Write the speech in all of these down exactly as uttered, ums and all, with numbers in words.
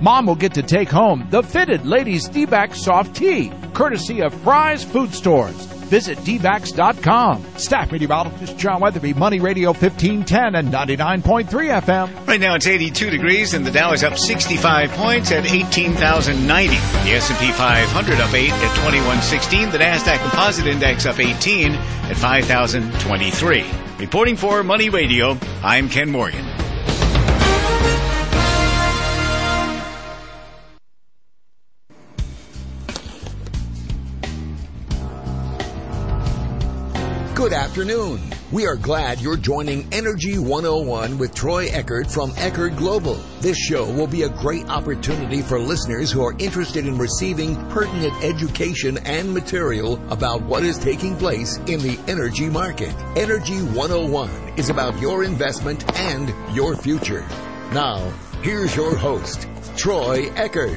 Mom will get to take home the fitted ladies D-Back soft tee, courtesy of Fry's Food Stores. Visit D backs dot com. Staff meteorologist John Weatherby, Money Radio fifteen ten and ninety-nine point three F M. Right now it's eighty-two degrees and the Dow is up sixty-five points at eighteen thousand ninety. The S and P five hundred up eight at twenty-one sixteen. The NASDAQ Composite Index up eighteen at five thousand twenty-three. Reporting for Money Radio, I'm Ken Morgan. Good afternoon. We are glad you're joining Energy one oh one with Troy Eckert from Eckert Global. This show will be a great opportunity for listeners who are interested in receiving pertinent education and material about what is taking place in the energy market. Energy one oh one is about your investment and your future. Now, here's your host, Troy Eckert.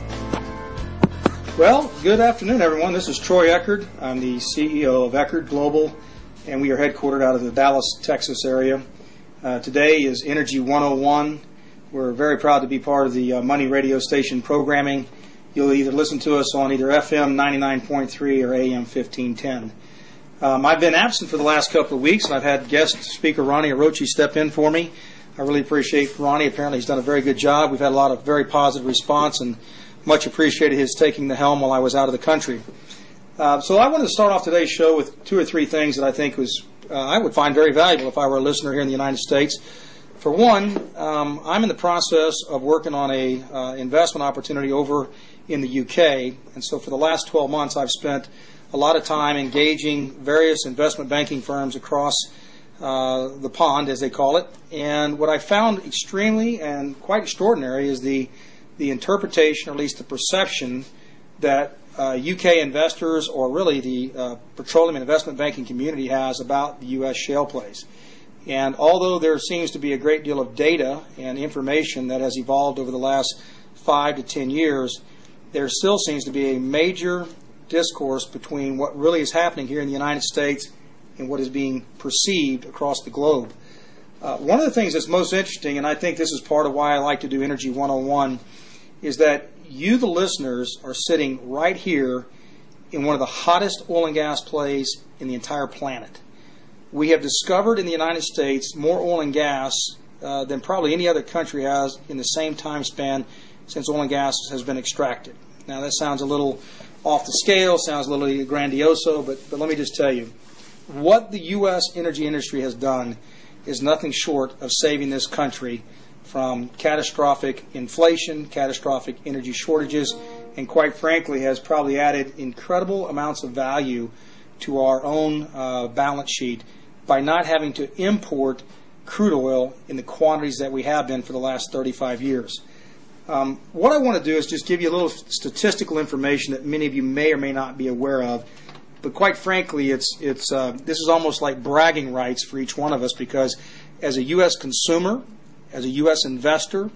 Well, good afternoon, everyone. This is Troy Eckert. I'm the C E O of Eckert Global, and we are headquartered out of the Dallas, Texas area. Uh, today is Energy one oh one. We're very proud to be part of the uh, Money radio station programming. You'll either listen to us on either F M ninety-nine point three or A M fifteen ten. Um, I've been absent for the last couple of weeks, and I've had guest speaker Ronnie Orochi step in for me. I really appreciate Ronnie. Apparently he's done a very good job. We've had a lot of very positive response, and much appreciated his taking the helm while I was out of the country. Uh, so I wanted to start off today's show with two or three things that I think was uh, I would find very valuable if I were a listener here in the United States. For one, um, I'm in the process of working on a uh, investment opportunity over in the U K, and so for the last twelve months I've spent a lot of time engaging various investment banking firms across uh, the pond, as they call it. And what I found extremely and quite extraordinary is the the interpretation, or at least the perception, that uh, U K investors, or really the uh, petroleum and investment banking community, has about the U S shale plays. And although there seems to be a great deal of data and information that has evolved over the last five to ten years, there still seems to be a major discourse between what really is happening here in the United States and what is being perceived across the globe. Uh, one of the things that's most interesting, and I think this is part of why I like to do Energy one oh one, is that you, the listeners, are sitting right here in one of the hottest oil and gas plays in the entire planet. We have discovered in the United States more oil and gas uh, than probably any other country has in the same time span since oil and gas has been extracted. Now that sounds a little off the scale, sounds a little grandioso, but, but let me just tell you, what the U S energy industry has done is nothing short of saving this country from catastrophic inflation, catastrophic energy shortages, and quite frankly has probably added incredible amounts of value to our own uh, balance sheet by not having to import crude oil in the quantities that we have been for the last thirty-five years. Um, what I want to do is just give you a little statistical information that many of you may or may not be aware of. But quite frankly, it's it's uh, this is almost like bragging rights for each one of us, because as a U S consumer, as a U S investor,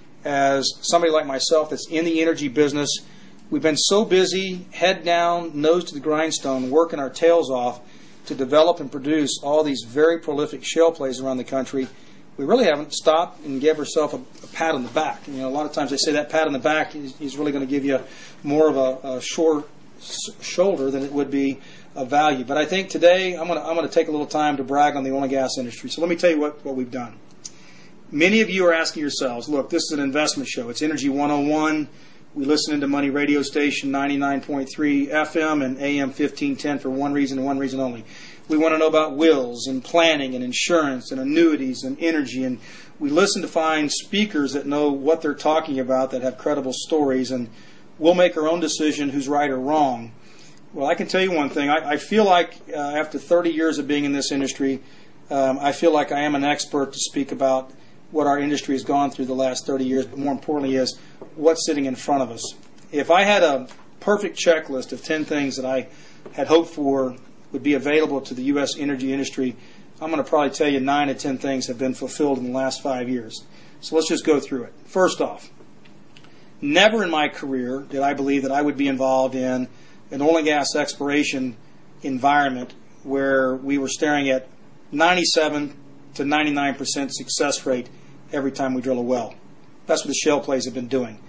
as somebody like myself that's in the energy business, we've been so busy, head down, nose to the grindstone, working our tails off to develop and produce all these very prolific shale plays around the country. We really haven't stopped and give ourselves a, a pat on the back. You know, a lot of times they say that pat on the back is, is really going to give you more of a, a short shoulder than it would be of value. But I think today I'm going to I'm going to take a little time to brag on the oil and gas industry. So let me tell you what, what we've done. Many of you are asking yourselves, look, this is an investment show. It's Energy one oh one. We listen into Money radio station ninety-nine point three F M and A M fifteen ten for one reason and one reason only. We want to know about wills and planning and insurance and annuities and energy, and we listen to find speakers that know what they're talking about, that have credible stories, and we'll make our own decision who's right or wrong. Well, I can tell you one thing. I, I feel like uh, after thirty years of being in this industry, um, I feel like I am an expert to speak about what our industry has gone through the last thirty years, but more importantly is what's sitting in front of us. If I had a perfect checklist of ten things that I had hoped for would be available to the U S energy industry, I'm going to probably tell you nine to ten things have been fulfilled in the last five years. So let's just go through it. First off, never in my career did I believe that I would be involved in an oil and gas exploration environment where we were staring at ninety-seven to ninety-nine percent success rate every time we drill a well. That's what the shale plays have been doing.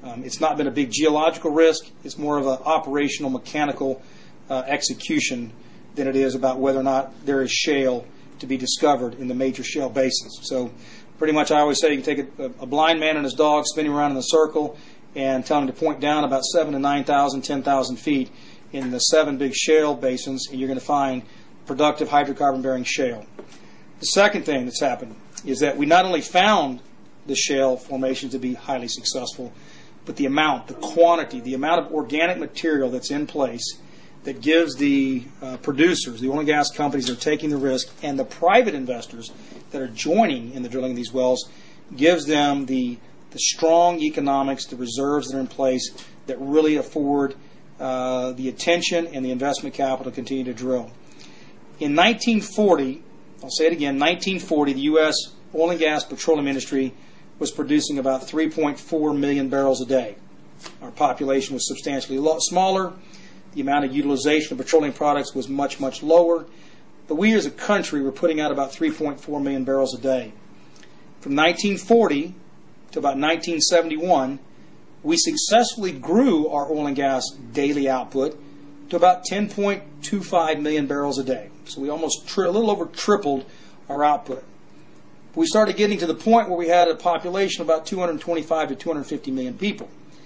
Um, it's not been a big geological risk. It's more of an operational, mechanical uh, execution than it is about whether or not there is shale to be discovered in the major shale basins. So pretty much I always say you can take a, a blind man and his dog, spin him around in a circle, and tell him to point down about seven to nine thousand, ten thousand feet in the seven big shale basins, and you're going to find productive hydrocarbon-bearing shale. The second thing that's happened is that we not only found the shale formations to be highly successful, but the amount, the quantity, the amount of organic material that's in place that gives the uh, producers, the oil and gas companies that are taking the risk, and the private investors that are joining in the drilling of these wells, gives them the, the strong economics, the reserves that are in place that really afford uh, the attention and the investment capital to continue to drill. In nineteen forty, I'll say it again, nineteen forty, the U S oil and gas petroleum industry was producing about three point four million barrels a day. Our population was substantially lo- smaller. The amount of utilization of petroleum products was much, much lower. But we as a country were putting out about three point four million barrels a day. From nineteen forty to about nineteen seventy-one, we successfully grew our oil and gas daily output to about ten point two five million barrels a day. So we almost tri- a little over tripled our output. We started getting to the point where we had a population of about two hundred twenty-five to two hundred fifty million people.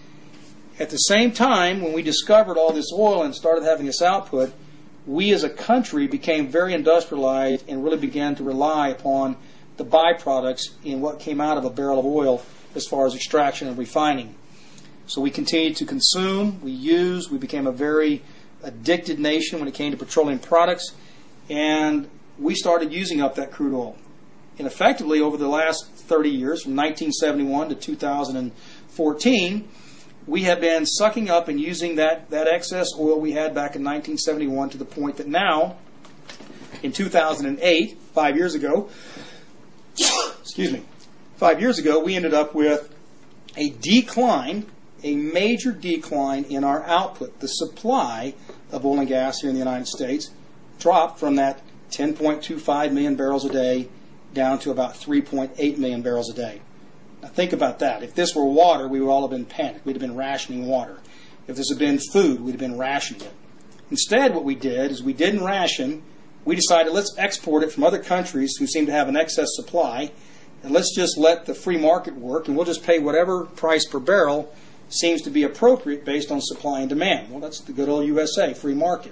At the same time, when we discovered all this oil and started having this output, we as a country became very industrialized and really began to rely upon the byproducts in what came out of a barrel of oil as far as extraction and refining. So we continued to consume, we used, we became a very addicted nation when it came to petroleum products, and we started using up that crude oil. And effectively, over the last thirty years, from nineteen seventy-one to two thousand fourteen, we have been sucking up and using that, that excess oil we had back in nineteen seventy-one to the point that now, in two thousand eight, five years ago, excuse me, five years ago, we ended up with a decline, a major decline in our output. The supply of oil and gas here in the United States dropped from that ten point two five million barrels a day down to about three point eight million barrels a day. Now think about that. If this were water, we would all have been panicked. We'd have been rationing water. If this had been food, we'd have been rationing it. Instead, what we did is we didn't ration. We decided let's export it from other countries who seem to have an excess supply, and let's just let the free market work, and we'll just pay whatever price per barrel seems to be appropriate based on supply and demand. Well, that's the good old U S A, free market.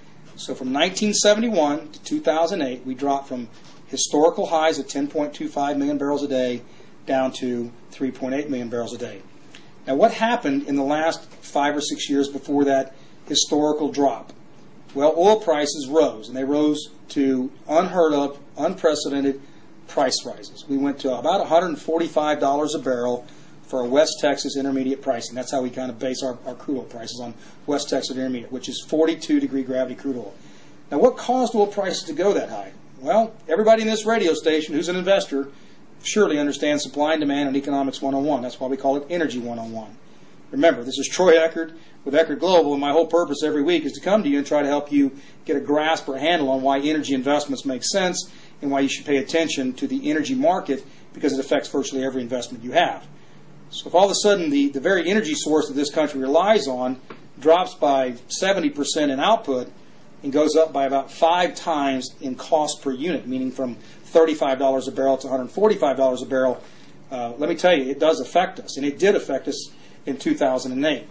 So from nineteen seventy-one to two thousand eight, we dropped from historical highs of ten point two five million barrels a day down to three point eight million barrels a day. Now, what happened in the last five or six years before that historical drop? Well, oil prices rose, and they rose to unheard of, unprecedented price rises. We went to about one hundred forty-five dollars a barrel for our West Texas Intermediate pricing. That's how we kind of base our, our crude oil prices, on West Texas Intermediate, which is forty-two degree gravity crude oil. Now, what caused oil prices to go that high? Well, everybody in this radio station who's an investor surely understands supply and demand and economics one oh one. That's why we call it Energy one oh one. Remember, this is Troy Eckert with Eckert Global, and my whole purpose every week is to come to you and try to help you get a grasp or a handle on why energy investments make sense and why you should pay attention to the energy market, because it affects virtually every investment you have. So if all of a sudden the, the very energy source that this country relies on drops by seventy percent in output and goes up by about five times in cost per unit, meaning from thirty-five dollars a barrel to one hundred forty-five dollars a barrel, uh, let me tell you, it does affect us, and it did affect us in two thousand eight.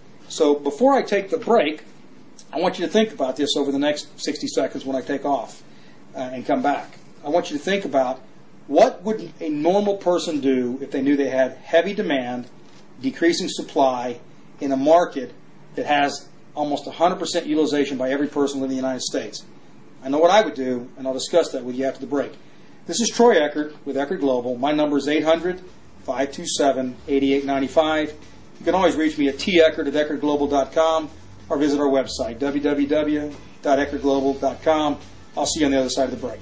So before I take the break, I want you to think about this over the next sixty seconds when I take off uh, and come back. I want you to think about what would a normal person do if they knew they had heavy demand, decreasing supply in a market that has almost one hundred percent utilization by every person living in the United States. I know what I would do, and I'll discuss that with you after the break. This is Troy Eckert with Eckert Global. My number is eight hundred, five two seven, eight eight nine five. You can always reach me at t eckert at eckert global dot com or visit our website, w w w dot eckert global dot com. I'll see you on the other side of the break.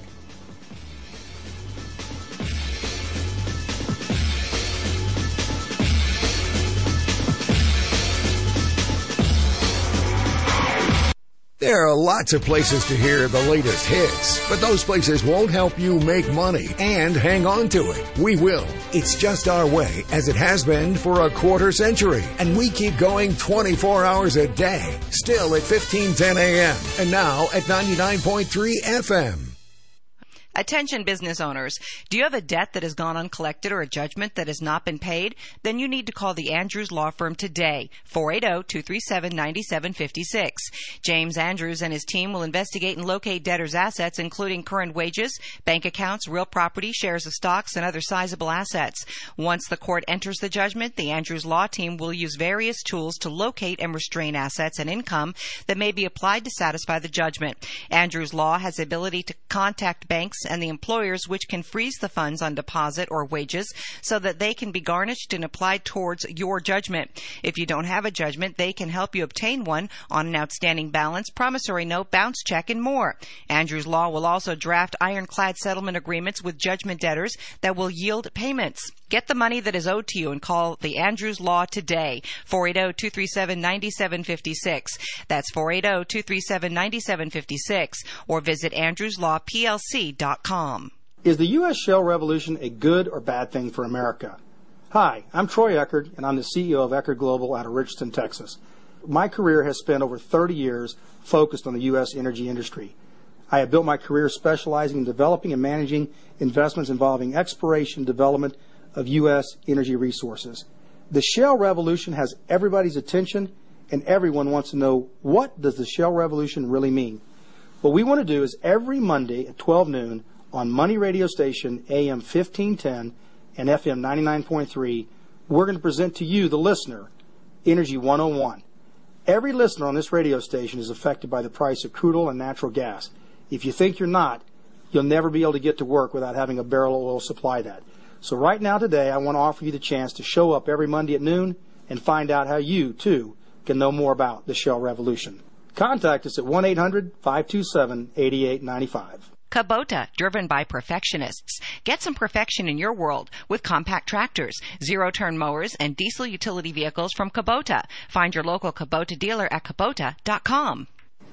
There are lots of places to hear the latest hits, but those places won't help you make money and hang on to it. We will. It's just our way, as it has been for a quarter century. And we keep going twenty-four hours a day, still at fifteen ten a.m. and now at ninety-nine point three F M. Attention business owners, do you have a debt that has gone uncollected or a judgment that has not been paid? Then you need to call the Andrews Law Firm today, four eight zero, two three seven, nine seven five six. James Andrews and his team will investigate and locate debtors' assets, including current wages, bank accounts, real property, shares of stocks, and other sizable assets. Once the court enters the judgment, the Andrews Law Team will use various tools to locate and restrain assets and income that may be applied to satisfy the judgment. Andrews Law has the ability to contact banks and the employers, which can freeze the funds on deposit or wages so that they can be garnished and applied towards your judgment. If you don't have a judgment, they can help you obtain one on an outstanding balance, promissory note, bounce check, and more. Andrews Law will also draft ironclad settlement agreements with judgment debtors that will yield payments. Get the money that is owed to you and call the Andrews Law today, four eight zero, two three seven, nine seven five six. That's four eight zero, two three seven, nine seven five six, or visit andrews law p l c dot com. Is the U S shale revolution a good or bad thing for America? Hi, I'm Troy Eckert, and I'm the C E O of Eckert Global out of Richardson, Texas. My career has spent over thirty years focused on the U S energy industry. I have built my career specializing in developing and managing investments involving exploration, development of U S energy resources. The shale revolution has everybody's attention, and everyone wants to know, what does the shale revolution really mean? What we want to do is every Monday at twelve noon on Money Radio Station A M fifteen ten and F M ninety-nine point three, we're going to present to you, the listener, Energy one oh one. Every listener on this radio station is affected by the price of crude oil and natural gas. If you think you're not, you'll never be able to get to work without having a barrel of oil supply that. So right now today, I want to offer you the chance to show up every Monday at noon and find out how you, too, can know more about the shale revolution. Contact us at one eight hundred, five two seven, eight eight nine five. Kubota, driven by perfectionists. Get some perfection in your world with compact tractors, zero-turn mowers, and diesel utility vehicles from Kubota. Find your local Kubota dealer at kubota dot com.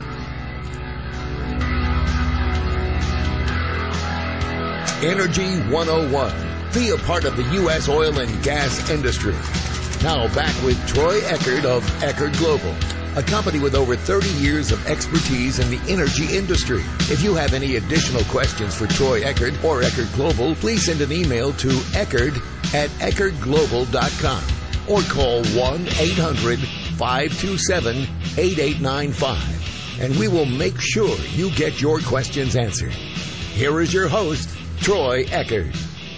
Energy one oh one. Be a part of the U S oil and gas industry. Now back with Troy Eckert of Eckert Global, a company with over thirty years of expertise in the energy industry. If you have any additional questions for Troy Eckert or Eckert Global, please send an email to eckert at eckert global dot com or call one eight hundred, five two seven, eight eight nine five, and we will make sure you get your questions answered. Here is your host, Troy Eckert.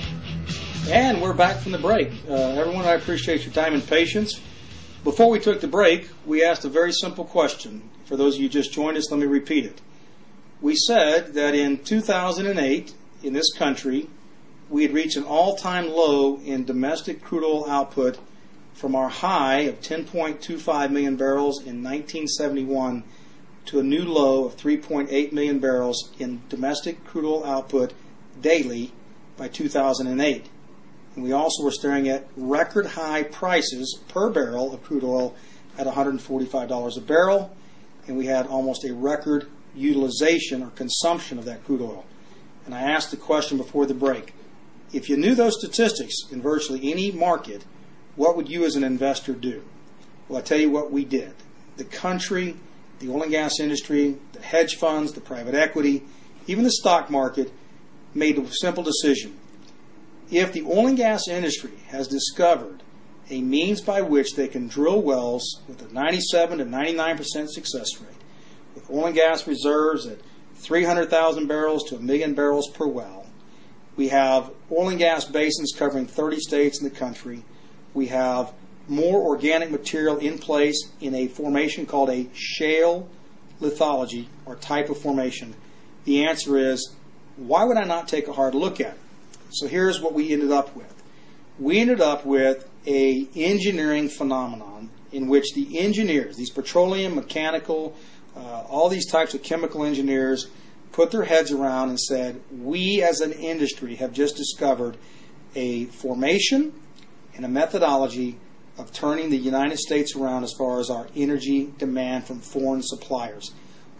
And we're back from the break. Uh, everyone, I appreciate your time and patience. Before we took the break, we asked a very simple question. For those of you who just joined us, let me repeat it. We said that in two thousand eight, in this country, we had reached an all-time low in domestic crude oil output from our high of ten point two five million barrels in nineteen seventy-one to a new low of three point eight million barrels in domestic crude oil output daily by two thousand eight. And we also were staring at record high prices per barrel of crude oil at one hundred forty-five dollars a barrel, and we had almost a record utilization or consumption of that crude oil. And I asked the question before the break, if you knew those statistics in virtually any market, what would you as an investor do? Well, I tell you what we did. The country, the oil and gas industry, the hedge funds, the private equity, even the stock market made a simple decision. If the oil and gas industry has discovered a means by which they can drill wells with a ninety-seven to ninety-nine percent success rate, with oil and gas reserves at three hundred thousand barrels to a million barrels per well, we have oil and gas basins covering thirty states in the country, we have more organic material in place in a formation called a shale lithology or type of formation, the answer is, why would I not take a hard look at it? So here's what we ended up with. We ended up with a engineering phenomenon in which the engineers, these petroleum, mechanical, uh, all these types of chemical engineers, put their heads around and said, we as an industry have just discovered a formation and a methodology of turning the United States around as far as our energy demand from foreign suppliers.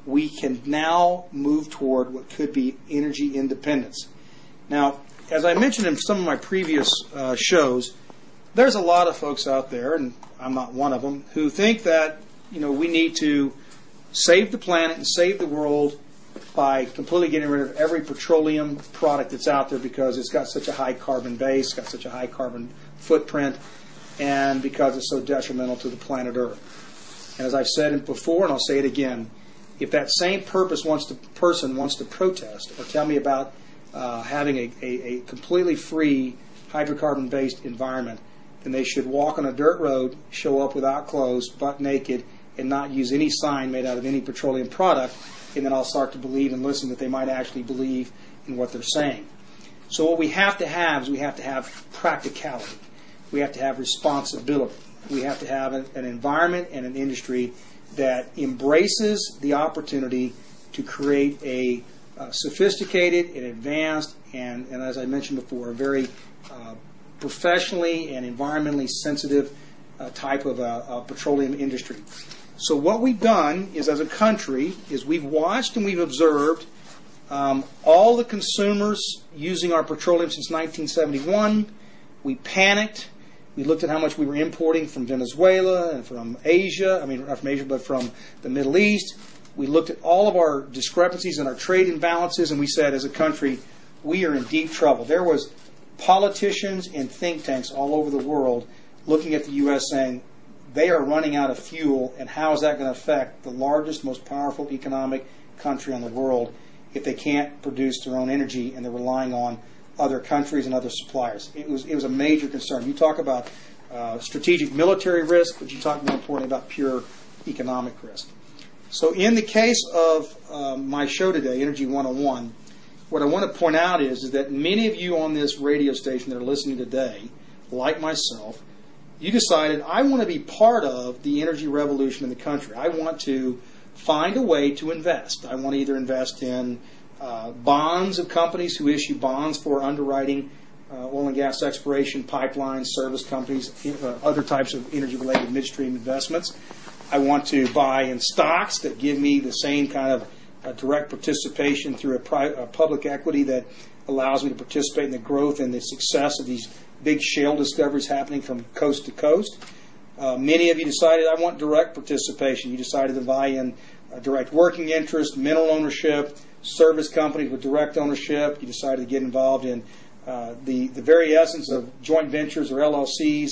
we can now move toward what could be energy independence. Now, as I mentioned in some of my previous uh, shows, there's a lot of folks out there, and I'm not one of them, who think that, you know, we need to save the planet and save the world by completely getting rid of every petroleum product that's out there because it's got such a high carbon base, got such a high carbon footprint, and because it's so detrimental to the planet Earth. And as I've said before, and I'll say it again, if that same purpose wants to, person wants to protest or tell me about uh, having a, a, a completely free hydrocarbon-based environment, then they should walk on a dirt road, show up without clothes, butt naked, and not use any sign made out of any petroleum product, and then I'll start to believe and listen that they might actually believe in what they're saying. So what we have to have is we have to have practicality. We have to have responsibility. We have to have an, an environment and an industry that embraces the opportunity to create a uh, sophisticated and advanced and, and, as I mentioned before, a very uh, professionally and environmentally sensitive uh, type of uh, uh, petroleum industry. So what we've done is, as a country, is we've watched and we've observed um, all the consumers using our petroleum since nineteen seventy-one. We panicked. We looked at how much we were importing from Venezuela and from Asia. I mean, not from Asia, but from the Middle East. We looked at all of our discrepancies and our trade imbalances, and we said, as a country, we are in deep trouble. There was politicians and think tanks all over the world looking at the U S saying, they are running out of fuel, and how is that going to affect the largest, most powerful economic country in the world if they can't produce their own energy and they're relying on other countries and other suppliers? It was it was a major concern. You talk about uh, strategic military risk, but you talk more importantly about pure economic risk. So in the case of uh, my show today, Energy one oh one, what I want to point out is, is that many of you on this radio station that are listening today, like myself, you decided, I want to be part of the energy revolution in the country. I want to find a way to invest. I want to either invest in uh, bonds of companies who issue bonds for underwriting uh, oil and gas exploration, pipelines, service companies, uh, other types of energy-related midstream investments. I want to buy in stocks that give me the same kind of uh, direct participation through a, pri- a public equity that allows me to participate in the growth and the success of these big shale discoveries happening from coast to coast. Uh, many of you decided, I want direct participation. You decided to buy in uh, direct working interest, mineral ownership, service companies with direct ownership. You decided to get involved in uh, the, the very essence of joint ventures or L L Cs.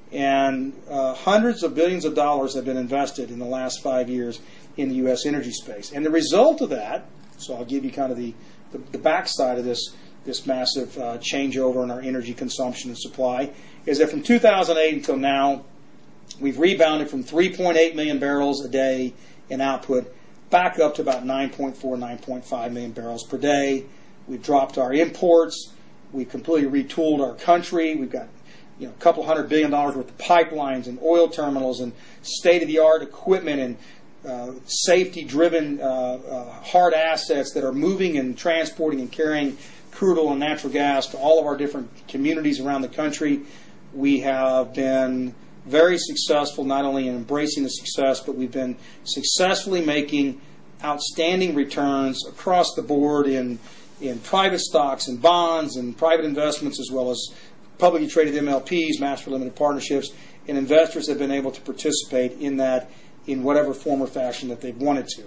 And uh, hundreds of billions of dollars have been invested in the last five years in the U S energy space. And the result of that, so I'll give you kind of the, the, the backside of this this massive uh, changeover in our energy consumption and supply, is that from two thousand eight until now, we've rebounded from three point eight million barrels a day in output back up to about nine point four, nine point five million barrels per day. We've dropped our imports. We've completely retooled our country. We've got you know, a couple hundred billion dollars worth of pipelines and oil terminals and state-of-the-art equipment and uh, safety-driven uh, uh, hard assets that are moving and transporting and carrying crude oil and natural gas to all of our different communities around the country. We have been very successful not only in embracing the success, but we've been successfully making outstanding returns across the board in in private stocks and bonds and private investments, as well as publicly traded M L Ps, master limited partnerships, and investors have been able to participate in that in whatever form or fashion that they've wanted to.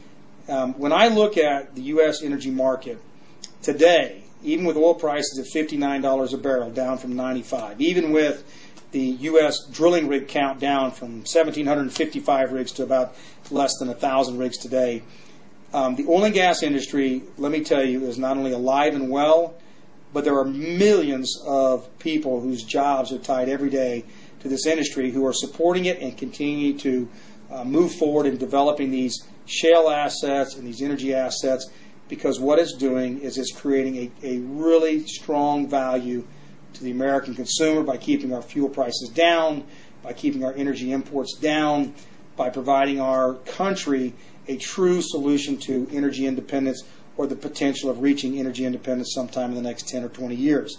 Um, when I look at the U S energy market today, even with oil prices at fifty-nine dollars a barrel, down from ninety-five, even with the U S drilling rig count down from one thousand seven hundred fifty-five rigs to about less than one thousand rigs today, um, the oil and gas industry, let me tell you, is not only alive and well, but there are millions of people whose jobs are tied every day to this industry who are supporting it and continue to uh, move forward in developing these shale assets and these energy assets, because what it's doing is it's creating a, a really strong value to the American consumer by keeping our fuel prices down, by keeping our energy imports down, by providing our country a true solution to energy independence or the potential of reaching energy independence sometime in the next ten or twenty years.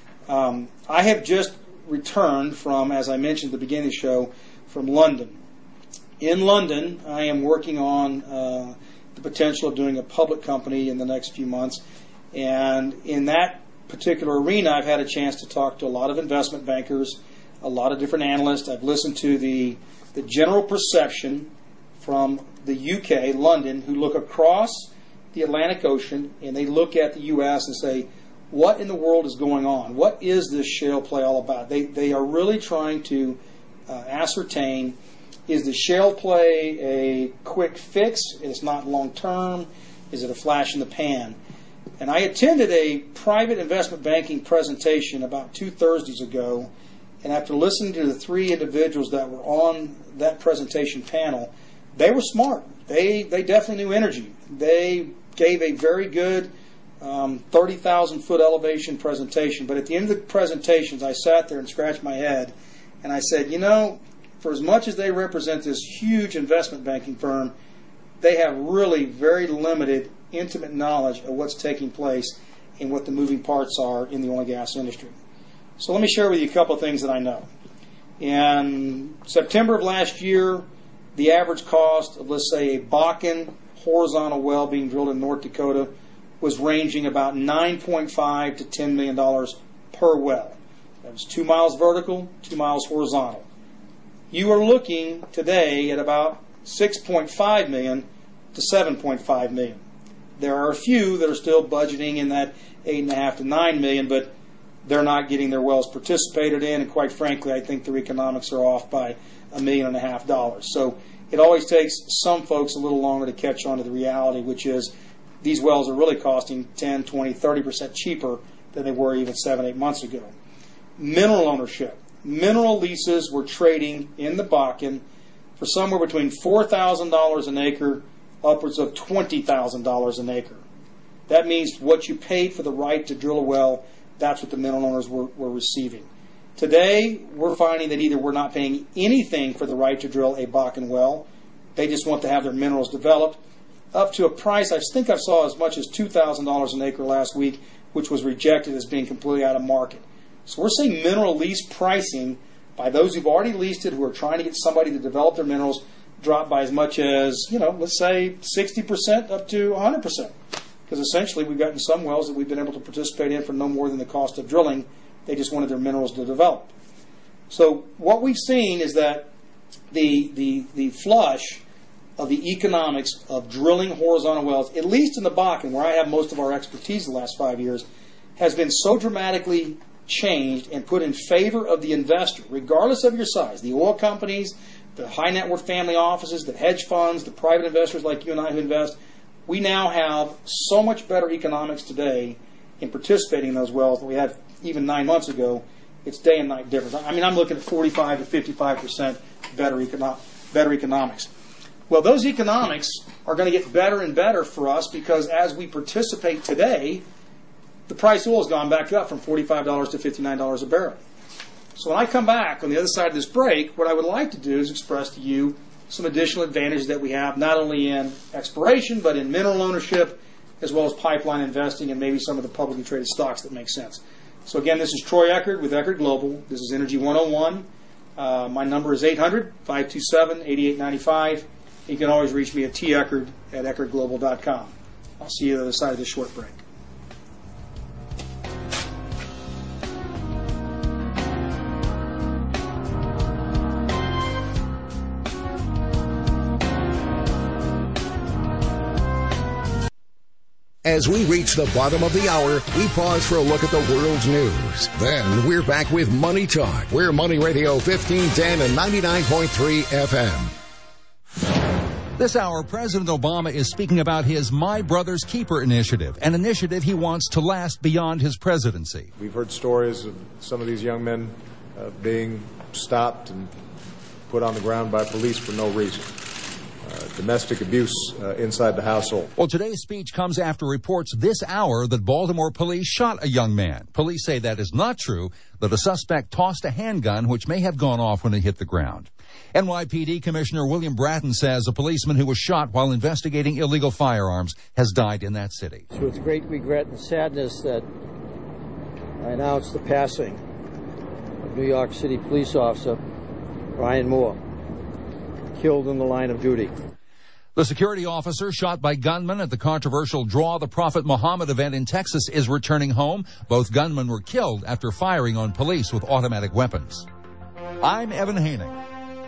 Um, I have just returned from, as I mentioned at the beginning of the show, from London. In London, I am working on uh, the potential of doing a public company in the next few months. And in that particular arena, I've had a chance to talk to a lot of investment bankers, a lot of different analysts. I've listened to the, the general perception from the U K, London, who look across the Atlantic Ocean and they look at the U S and say, what in the world is going on? What is this shale play all about? They, they are really trying to uh, ascertain, is the shale play a quick fix? It's not long term? Is it a flash in the pan? And I attended a private investment banking presentation about two Thursdays ago, and after listening to the three individuals that were on that presentation panel, they were smart. They they definitely knew energy. They gave a very good um, thirty thousand foot elevation presentation. But at the end of the presentations, I sat there and scratched my head, and I said, you know, for as much as they represent this huge investment banking firm, they have really very limited, intimate knowledge of what's taking place and what the moving parts are in the oil and gas industry. So let me share with you a couple of things that I know. In September of last year, the average cost of, let's say, a Bakken horizontal well being drilled in North Dakota was ranging about nine point five to ten million dollars per well. That was two miles vertical, two miles horizontal. You are looking today at about six point five million dollars to seven point five million dollars. There are a few that are still budgeting in that eight point five to nine million dollars, but they're not getting their wells participated in, and quite frankly, I think their economics are off by a million and a half dollars. So it always takes some folks a little longer to catch on to the reality, which is these wells are really costing ten, twenty, thirty percent cheaper than they were even seven, eight months ago. Mineral ownership. Mineral leases were trading in the Bakken for somewhere between four thousand dollars an acre upwards of twenty thousand dollars an acre. That means what you paid for the right to drill a well, that's what the mineral owners were, were receiving. Today, we're finding that either we're not paying anything for the right to drill a Bakken well, they just want to have their minerals developed, up to a price, I think I saw as much as two thousand dollars an acre last week, which was rejected as being completely out of market. So we're seeing mineral lease pricing by those who've already leased it, who are trying to get somebody to develop their minerals, drop by as much as, you know, let's say sixty percent up to one hundred percent. Because essentially we've gotten some wells that we've been able to participate in for no more than the cost of drilling. They just wanted their minerals to develop. So what we've seen is that the, the, the flush of the economics of drilling horizontal wells, at least in the Bakken, where I have most of our expertise the last five years, has been so dramatically changed and put in favor of the investor, regardless of your size. The oil companies, the high net worth family offices, the hedge funds, the private investors like you and I who invest, we now have so much better economics today in participating in those wells than we had even nine months ago. It's day and night difference. I mean, I'm looking at forty-five to fifty-five percent better, econo- better economics. Well, those economics are going to get better and better for us because as we participate today, the price of oil has gone back up from forty-five dollars to fifty-nine dollars a barrel. So when I come back on the other side of this break, what I would like to do is express to you some additional advantages that we have, not only in exploration, but in mineral ownership, as well as pipeline investing and maybe some of the publicly traded stocks that make sense. So again, this is Troy Eckert with Eckert Global. This is Energy one oh one. Uh, my number is eight hundred, five two seven, eight eight nine five. You can always reach me at t eckert at eckert global dot com. I'll see you on the other side of this short break. As we reach the bottom of the hour, we pause for a look at the world's news. Then we're back with Money Talk. We're Money Radio fifteen ten and ninety-nine point three F M. This hour, President Obama is speaking about his My Brother's Keeper initiative, an initiative he wants to last beyond his presidency. We've heard stories of some of these young men uh, being stopped and put on the ground by police for no reason. Uh, domestic abuse uh, inside the household. Well, today's speech comes after reports this hour that Baltimore police shot a young man. Police say that is not true, that a suspect tossed a handgun which may have gone off when it hit the ground. N Y P D Commissioner William Bratton says a policeman who was shot while investigating illegal firearms has died in that city. It's with great regret and sadness that I announce the passing of New York City police officer Ryan Moore, killed in the line of duty. The security officer shot by gunmen at the controversial Draw the Prophet Muhammad event in Texas is returning home. Both gunmen were killed after firing on police with automatic weapons. I'm Evan Haining.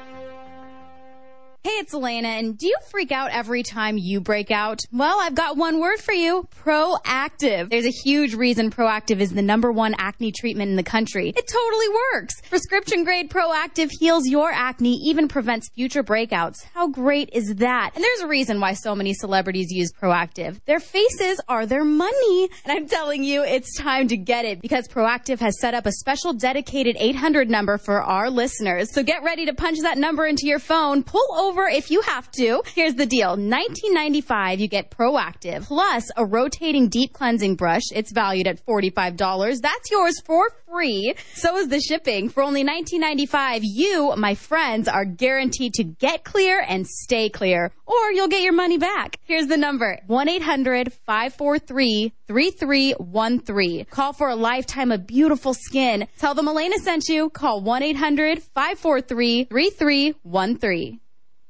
Hey, it's Elena, and do you freak out every time you break out? Well, I've got one word for you, Proactiv. There's a huge reason Proactiv is the number one acne treatment in the country. It totally works. Prescription-grade Proactiv heals your acne, even prevents future breakouts. How great is that? And there's a reason why so many celebrities use Proactiv. Their faces are their money. And I'm telling you, it's time to get it, because Proactiv has set up a special dedicated eight hundred number for our listeners. So get ready to punch that number into your phone. Pull over if you have to. Here's the deal. nineteen ninety-five, you get Proactiv, plus a rotating deep cleansing brush. It's valued at forty-five dollars. That's yours for free. So is the shipping. For only nineteen ninety-five, you, my friends, are guaranteed to get clear and stay clear, or you'll get your money back. Here's the number, one eight hundred, five four three, three three one three. Call for a lifetime of beautiful skin. Tell them Elena sent you. Call one eight hundred, five four three, three three one three.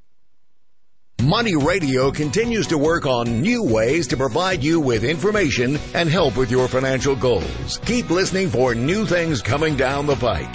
Money Radio continues to work on new ways to provide you with information and help with your financial goals. Keep listening for new things coming down the pike.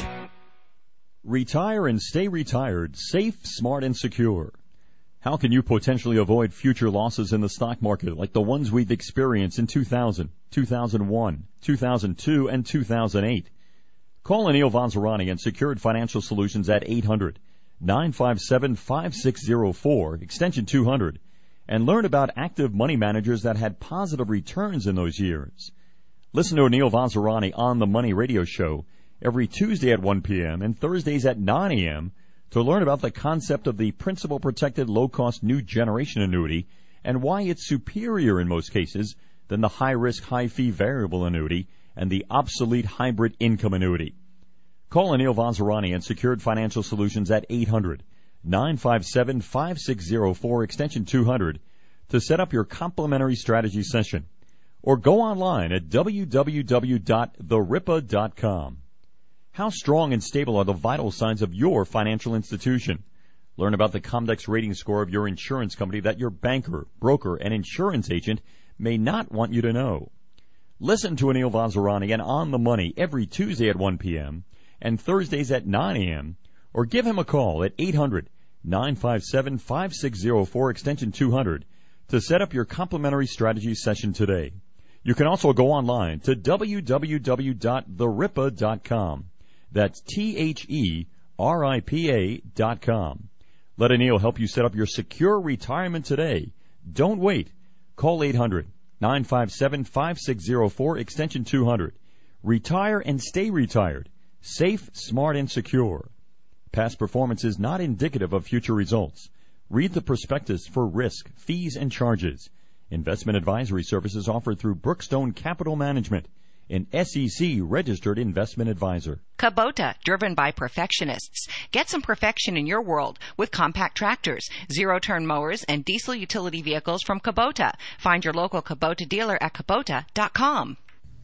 Retire and stay retired, safe, smart, and secure. How can you potentially avoid future losses in the stock market like the ones we've experienced in two thousand, two thousand one, two thousand two, and two thousand eight? Call Anil Vazirani and Secured Financial Solutions at eight hundred, nine five seven, five six zero four, extension two hundred, and learn about active money managers that had positive returns in those years. Listen to Anil Vazirani on the Money Radio Show every Tuesday at one p.m. and Thursdays at nine a.m. to learn about the concept of the principal protected low-cost new generation annuity and why it's superior in most cases than the high-risk, high-fee variable annuity and the obsolete hybrid income annuity. Call Anil Vazirani and Secured Financial Solutions at eight hundred, nine five seven, five six zero four, extension two hundred to set up your complimentary strategy session. Or go online at w w w dot the ripa dot com. How strong and stable are the vital signs of your financial institution? Learn about the Comdex rating score of your insurance company that your banker, broker, and insurance agent may not want you to know. Listen to Anil Vazirani and On the Money every Tuesday at one p.m. and Thursdays at nine a.m. or give him a call at eight hundred, nine five seven, five six zero four, extension two hundred to set up your complimentary strategy session today. You can also go online to w w w dot the ripa dot com. That's T H E R I P A dot com. Let Anil help you set up your secure retirement today. Don't wait. Call eight hundred, nine five seven, five six zero four, extension two hundred. Retire and stay retired. Safe, smart, and secure. Past performance is not indicative of future results. Read the prospectus for risk, fees, and charges. Investment advisory services offered through Brookstone Capital Management, an S E C-registered investment advisor. Kubota, driven by perfectionists. Get some perfection in your world with compact tractors, zero-turn mowers, and diesel utility vehicles from Kubota. Find your local Kubota dealer at kubota dot com.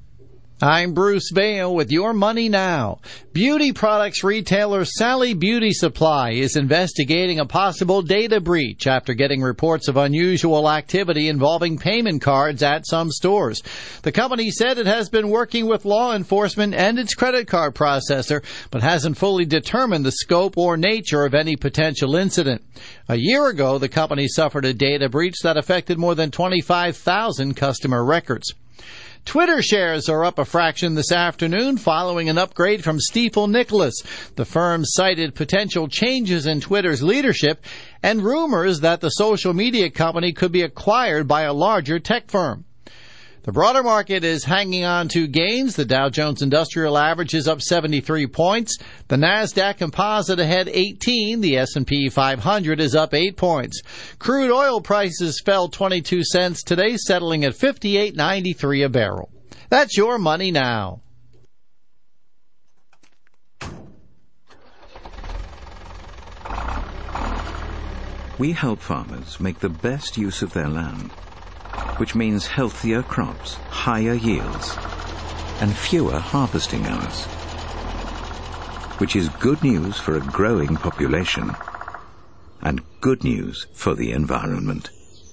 I'm Bruce Vail with Your Money Now. Beauty products retailer Sally Beauty Supply is investigating a possible data breach after getting reports of unusual activity involving payment cards at some stores. The company said it has been working with law enforcement and its credit card processor, but hasn't fully determined the scope or nature of any potential incident. A year ago, the company suffered a data breach that affected more than twenty-five thousand customer records. Twitter shares are up a fraction this afternoon following an upgrade from Stifel Nicolaus. The firm cited potential changes in Twitter's leadership and rumors that the social media company could be acquired by a larger tech firm. The broader market is hanging on to gains. The Dow Jones Industrial Average is up seventy-three points. The NASDAQ Composite ahead eighteen. The S and P five hundred is up eight points. Crude oil prices fell twenty-two cents today, settling at fifty-eight ninety-three a barrel. That's Your Money Now. We help farmers make the best use of their land, which means healthier crops, higher yields, and fewer harvesting hours, which is good news for a growing population and good news for the environment.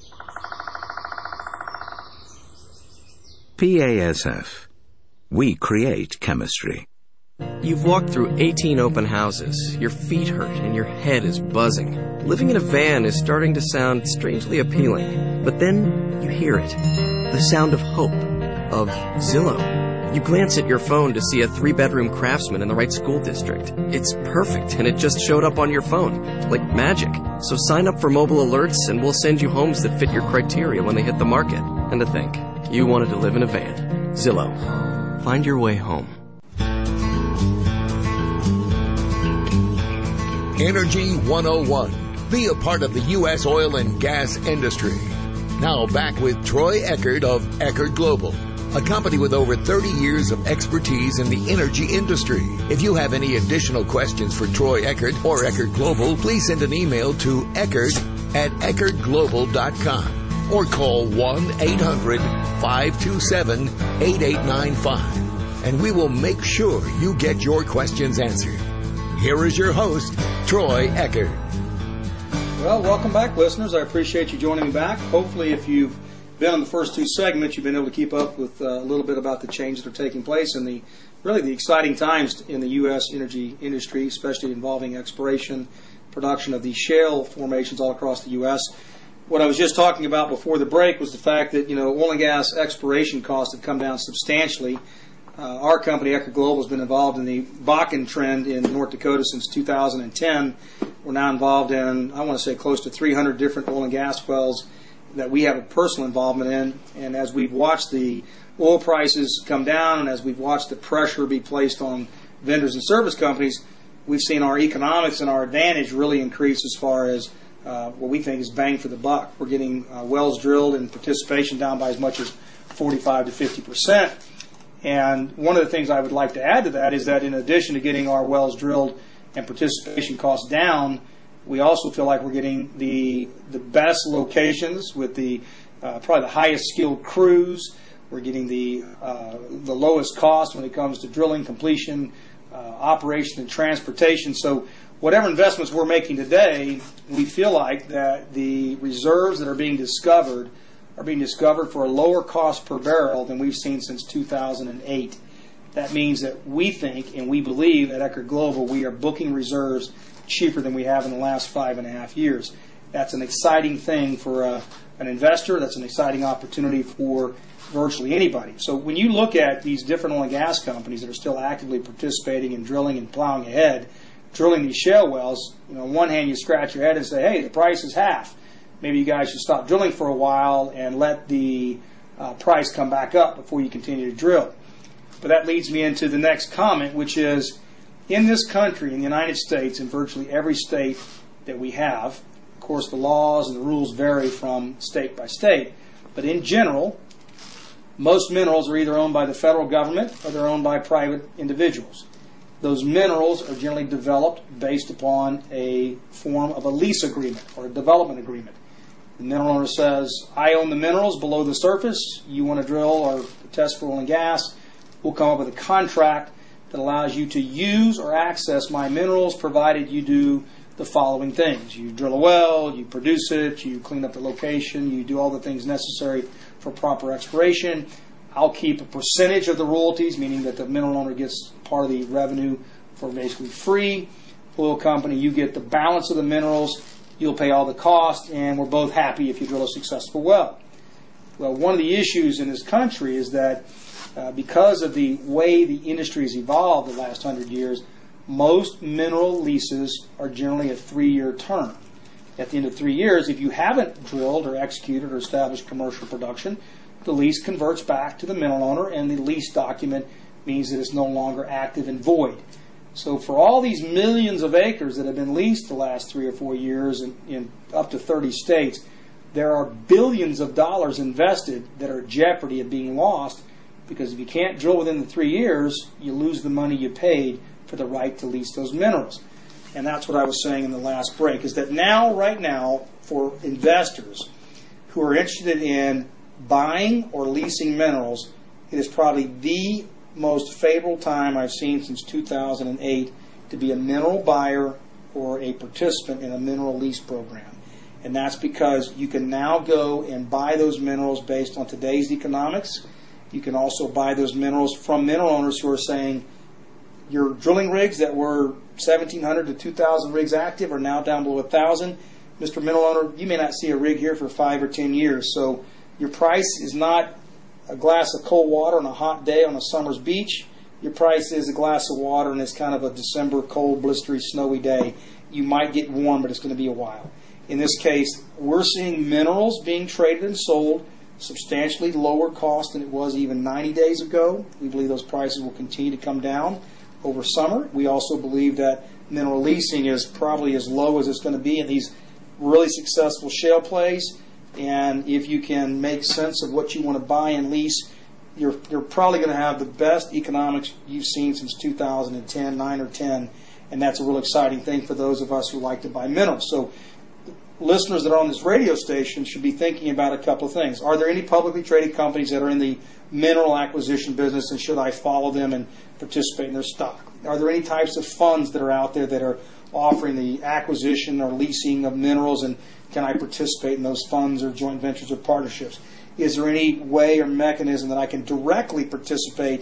P A S F. We create chemistry. You've walked through eighteen open houses. Your feet hurt and your head is buzzing. Living in a van is starting to sound strangely appealing. But then you hear it. The sound of hope. Of Zillow. You glance at your phone to see a three-bedroom Craftsman in the right school district. It's perfect, and it just showed up on your phone. Like magic. So sign up for mobile alerts, and we'll send you homes that fit your criteria when they hit the market. And to think, you wanted to live in a van. Zillow. Find your way home. Energy one oh one. Be a part of the U S oil and gas industry. Now back with Troy Eckert of Eckert Global, a company with over thirty years of expertise in the energy industry. If you have any additional questions for Troy Eckert or Eckert Global, please send an email to Eckert at Eckert Global dot com or call one eight hundred five two seven eight eight nine five, and we will make sure you get your questions answered. Here is your host, Troy Eckert. Well, welcome back, listeners. I appreciate you joining me back. Hopefully, if you've been on the first two segments, you've been able to keep up with uh, a little bit about the changes that are taking place and the really the exciting times in the U S energy industry, especially involving exploration, production of these shale formations all across the U S. What I was just talking about before the break was the fact that, you know, oil and gas exploration costs have come down substantially. Uh, our company, Eckert Global, has been involved in the Bakken trend in North Dakota since two thousand ten. We're now involved in, I want to say, close to three hundred different oil and gas wells that we have a personal involvement in. And as we've watched the oil prices come down and as we've watched the pressure be placed on vendors and service companies, we've seen our economics and our advantage really increase as far as uh, what we think is bang for the buck. We're getting uh, wells drilled and participation down by as much as forty-five to fifty percent. And one of the things I would like to add to that is that in addition to getting our wells drilled and participation costs down, we also feel like we're getting the the best locations with the uh, probably the highest skilled crews. We're getting the uh, the lowest cost when it comes to drilling, completion, uh, operation, and transportation. So whatever investments we're making today, we feel like that the reserves that are being discovered are being discovered for a lower cost per barrel than we've seen since two thousand eight. That means that we think and we believe at Eckert Global we are booking reserves cheaper than we have in the last five and a half years. That's an exciting thing for a, an investor. That's an exciting opportunity for virtually anybody. So when you look at these different oil and gas companies that are still actively participating in drilling and plowing ahead, drilling these shale wells, you know, on one hand you scratch your head and say, hey, the price is half. Maybe you guys should stop drilling for a while and let the uh, price come back up before you continue to drill. But that leads me into the next comment, which is in this country, in the United States, in virtually every state that we have, of course the laws and the rules vary from state by state, but in general, most minerals are either owned by the federal government or they're owned by private individuals. Those minerals are generally developed based upon a form of a lease agreement or a development agreement. The mineral owner says, I own the minerals below the surface. You want to drill or test for oil and gas. We'll come up with a contract that allows you to use or access my minerals provided you do the following things. You drill a well, you produce it, you clean up the location, you do all the things necessary for proper exploration. I'll keep a percentage of the royalties, meaning that the mineral owner gets part of the revenue for basically free. Oil company, you get the balance of the minerals. You'll pay all the cost, and we're both happy if you drill a successful well. Well, one of the issues in this country is that uh, because of the way the industry has evolved the last hundred years, most mineral leases are generally a three-year term. At the end of three years, if you haven't drilled or executed or established commercial production, the lease converts back to the mineral owner, and the lease document means that it's no longer active and void. So for all these millions of acres that have been leased the last three or four years in, in up to thirty states, there are billions of dollars invested that are at jeopardy of being lost, because if you can't drill within the three years, you lose the money you paid for the right to lease those minerals. And that's what I was saying in the last break, is that now, right now, for investors who are interested in buying or leasing minerals, it is probably the most favorable time I've seen since two thousand eight to be a mineral buyer or a participant in a mineral lease program. And that's because you can now go and buy those minerals based on today's economics. You can also buy those minerals from mineral owners who are saying, your drilling rigs that were seventeen hundred to two thousand rigs active are now down below one thousand. Mister Mineral Owner, you may not see a rig here for five or ten years. So your price is not a glass of cold water on a hot day on a summer's beach. Your price is a glass of water and it's kind of a December cold, blistery, snowy day. You might get warm, but it's going to be a while. In this case, we're seeing minerals being traded and sold substantially lower cost than it was even ninety days ago. We believe those prices will continue to come down over summer. We also believe that mineral leasing is probably as low as it's going to be in these really successful shale plays. And if you can make sense of what you want to buy and lease, you're, you're probably going to have the best economics you've seen since two thousand ten, nine or ten. And that's a real exciting thing for those of us who like to buy minerals. So listeners that are on this radio station should be thinking about a couple of things. Are there any publicly traded companies that are in the mineral acquisition business, and should I follow them and participate in their stock? Are there any types of funds that are out there that are offering the acquisition or leasing of minerals, and can I participate in those funds or joint ventures or partnerships? Is there any way or mechanism that I can directly participate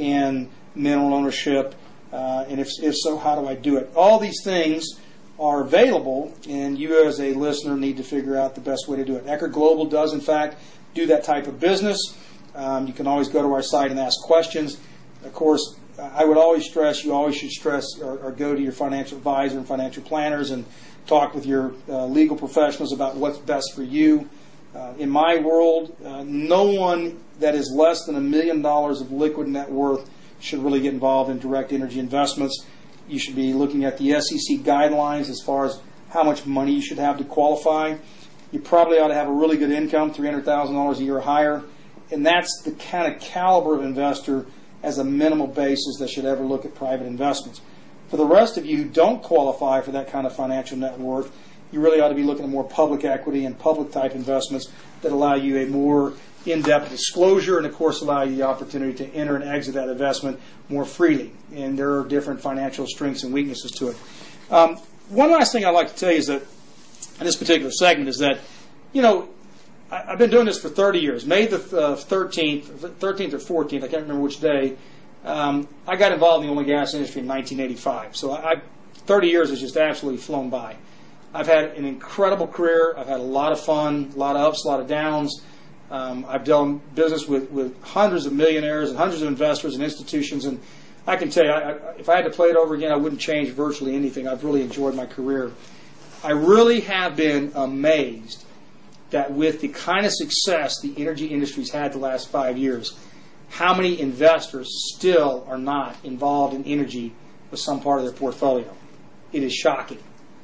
in mineral ownership? Uh, and if, if so, how do I do it? All these things are available, and you as a listener need to figure out the best way to do it. Eckerd Global does, in fact, do that type of business. Um, you can always go to our site and ask questions. Of course, I would always stress, you always should stress or, or go to your financial advisor and financial planners and talk with your uh, legal professionals about what's best for you. Uh, in my world, uh, no one that is less than a million dollars of liquid net worth should really get involved in direct energy investments. You should be looking at the S E C guidelines as far as how much money you should have to qualify. You probably ought to have a really good income, three hundred thousand dollars a year or higher. And that's the kind of caliber of investor as a minimal basis that should ever look at private investments. For the rest of you who don't qualify for that kind of financial net worth, you really ought to be looking at more public equity and public type investments that allow you a more in-depth disclosure and, of course, allow you the opportunity to enter and exit that investment more freely. And there are different financial strengths and weaknesses to it. Um, one last thing I'd like to tell you is that in this particular segment is that, you know, I, I've been doing this for thirty years. May the uh, thirteenth, thirteenth or fourteenth, I can't remember which day, um, I got involved in the oil and gas industry in nineteen eighty-five. So I, I, thirty years has just absolutely flown by. I've had an incredible career. I've had a lot of fun, a lot of ups, a lot of downs. Um, I've done business with, with hundreds of millionaires and hundreds of investors and institutions, and I can tell you, I, I, if I had to play it over again, I wouldn't change virtually anything. I've really enjoyed my career. I really have been amazed that with the kind of success the energy industry's had the last five years, how many investors still are not involved in energy with some part of their portfolio. It is shocking.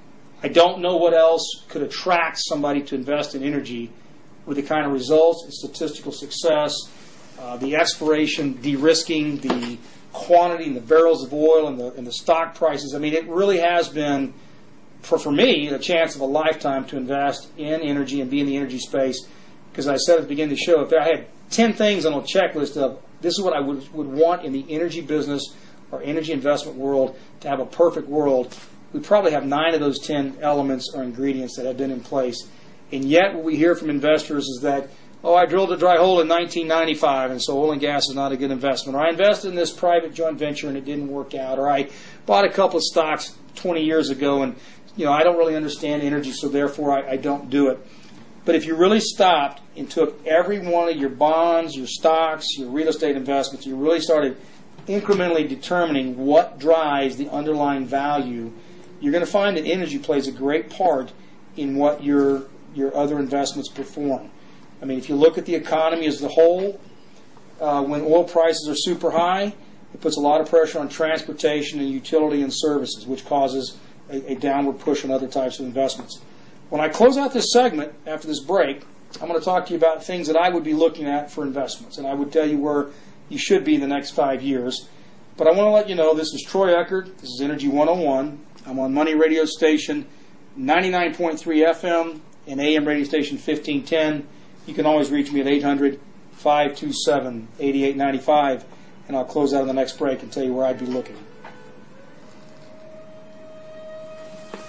I don't know what else could attract somebody to invest in energy with the kind of results and statistical success, uh, the exploration, de-risking, the quantity and the barrels of oil and the, and the stock prices. I mean, it really has been, for, for me, a chance of a lifetime to invest in energy and be in the energy space. Because I said at the beginning of the show, if I had ten things on a checklist of this is what I would, would want in the energy business or energy investment world to have a perfect world, we probably have nine of those ten elements or ingredients that have been in place. And yet what we hear from investors is that, oh, I drilled a dry hole in nineteen ninety-five, and so oil and gas is not a good investment. Or I invested in this private joint venture and it didn't work out. Or I bought a couple of stocks twenty years ago and, you know, I don't really understand energy, so therefore I, I don't do it. But if you really stopped and took every one of your bonds, your stocks, your real estate investments, you really started incrementally determining what drives the underlying value, you're going to find that energy plays a great part in what your your other investments perform. I mean, if you look at the economy as a whole, uh, when oil prices are super high, it puts a lot of pressure on transportation and utility and services, which causes a, a downward push on other types of investments. When I close out this segment after this break, I'm going to talk to you about things that I would be looking at for investments, and I would tell you where you should be in the next five years. But I want to let you know this is Troy Eckerd. This is Energy one oh one. I'm on Money Radio Station ninety-nine point three F M and A M radio station fifteen ten. You can always reach me at eight hundred, five two seven, eight eight nine five, and I'll close out on the next break and tell you where I'd be looking.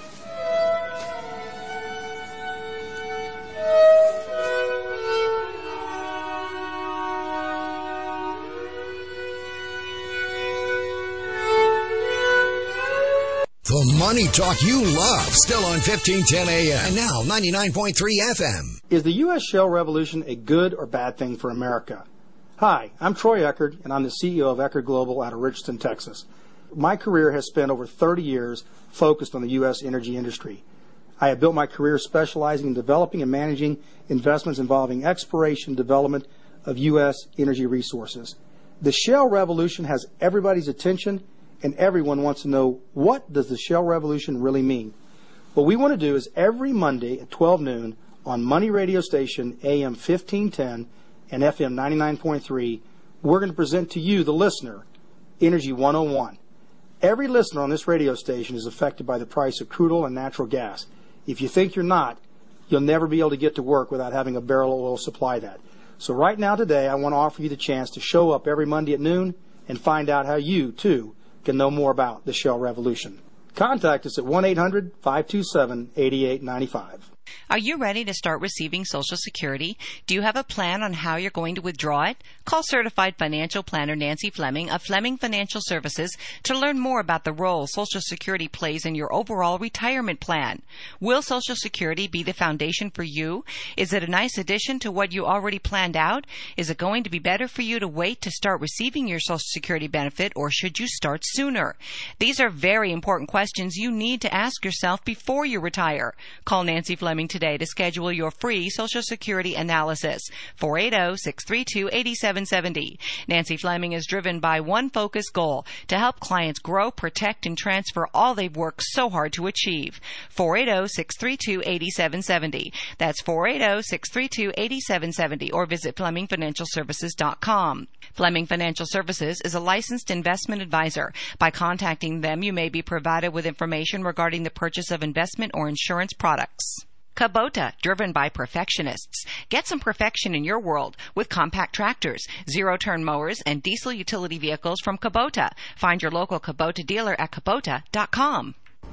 Money talk you love. Still on fifteen ten A M. And now ninety-nine point three F M. Is the U S shale revolution a good or bad thing for America? Hi, I'm Troy Eckert, and I'm the C E O of Eckert Global out of Richardson, Texas. My career has spent over thirty years focused on the U S energy industry. I have built my career specializing in developing and managing investments involving exploration and development of U S energy resources. The shale revolution has everybody's attention, and everyone wants to know, what does the shale revolution really mean? What we want to do is every Monday at twelve noon on Money Radio Station A M fifteen ten and F M ninety-nine point three, we're going to present to you, the listener, Energy one oh one. Every listener on this radio station is affected by the price of crude oil and natural gas. If you think you're not, you'll never be able to get to work without having a barrel of oil supply that. So right now today, I want to offer you the chance to show up every Monday at noon and find out how you, too, can know more about the shale revolution. Contact us at one eight hundred five two seven eight eight nine five. Are you ready to start receiving Social Security? Do you have a plan on how you're going to withdraw it? Call Certified Financial Planner Nancy Fleming of Fleming Financial Services to learn more about the role Social Security plays in your overall retirement plan. Will Social Security be the foundation for you? Is it a nice addition to what you already planned out? Is it going to be better for you to wait to start receiving your Social Security benefit, or should you start sooner? These are very important questions you need to ask yourself before you retire. Call Nancy Fleming today to schedule your free Social Security analysis. four eight zero, six three two, eight seven seven zero. Nancy Fleming is driven by one focused goal: to help clients grow, protect, and transfer all they've worked so hard to achieve. four eight zero, six three two, eight seven seven zero. That's four eight zero, six three two, eight seven seven zero, or visit Fleming Financial Services dot com. Fleming Financial Services is a licensed investment advisor. By contacting them, you may be provided with information regarding the purchase of investment or insurance products. Kubota, driven by perfectionists. Get some perfection in your world with compact tractors, zero-turn mowers, and diesel utility vehicles from Kubota. Find your local Kubota dealer at Kubota dot com.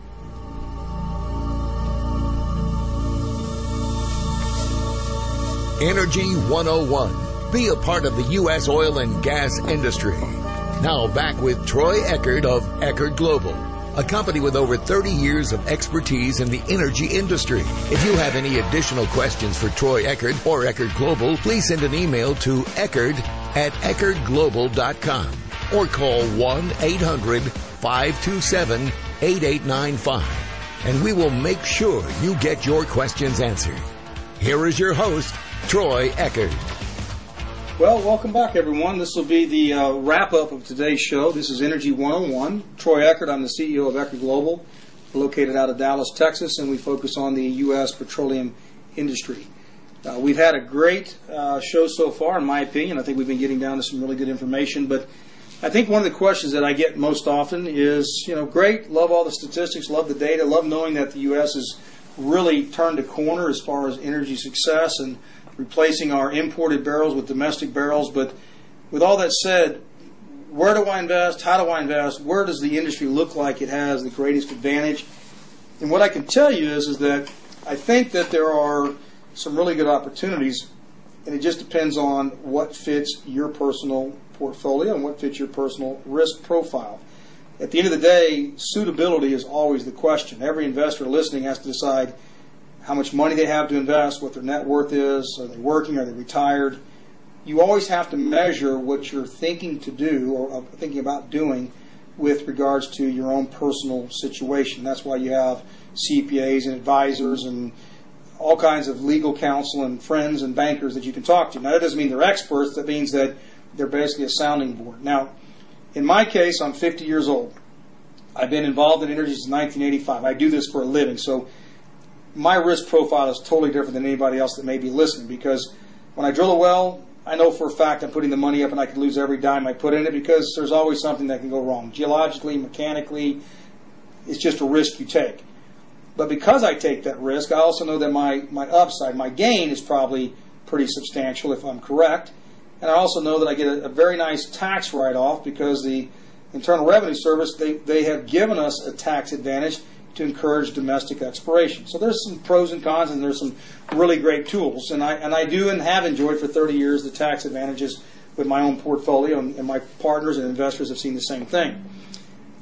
Energy one oh one. Be a part of the U S oil and gas industry. Now back with Troy Eckert of Eckert Global, a company with over thirty years of expertise in the energy industry. If you have any additional questions for Troy Eckert or Eckert Global, please send an email to Eckert at Eckert Global dot com or call one eight hundred five two seven eight eight nine five, and we will make sure you get your questions answered. Here is your host, Troy Eckert. Well, welcome back, everyone. This will be the uh, wrap-up of today's show. This is Energy one oh one. Troy Eckert, I'm the C E O of Eckert Global. We're located out of Dallas, Texas, and we focus on the U S petroleum industry. Uh, we've had a great uh, show so far, in my opinion. I think we've been getting down to some really good information, but I think one of the questions that I get most often is, you know, great, love all the statistics, love the data, love knowing that the U S has really turned a corner as far as energy success and replacing our imported barrels with domestic barrels. But with all that said, where do I invest? How do I invest? Where does the industry look like it has the greatest advantage? And what I can tell you is, is that I think that there are some really good opportunities, and it just depends on what fits your personal portfolio and what fits your personal risk profile. At the end of the day, suitability is always the question. Every investor listening has to decide how much money they have to invest, what their net worth is, are they working, are they retired. You always have to measure what you're thinking to do or thinking about doing with regards to your own personal situation. That's why you have C P As and advisors and all kinds of legal counsel and friends and bankers that you can talk to. Now, that doesn't mean they're experts. That means that they're basically a sounding board. Now, in my case, I'm fifty years old. I've been involved in energy since nineteen eighty-five. I do this for a living, so my risk profile is totally different than anybody else that may be listening, because when I drill a well, I know for a fact I'm putting the money up and I could lose every dime I put in it, because there's always something that can go wrong. Geologically, mechanically, it's just a risk you take. But because I take that risk, I also know that my, my upside, my gain is probably pretty substantial if I'm correct. And I also know that I get a, a very nice tax write-off, because the Internal Revenue Service, they, they have given us a tax advantage to encourage domestic exploration. So there's some pros and cons, and there's some really great tools. And I and I do and have enjoyed for thirty years the tax advantages with my own portfolio, and, and my partners and investors have seen the same thing.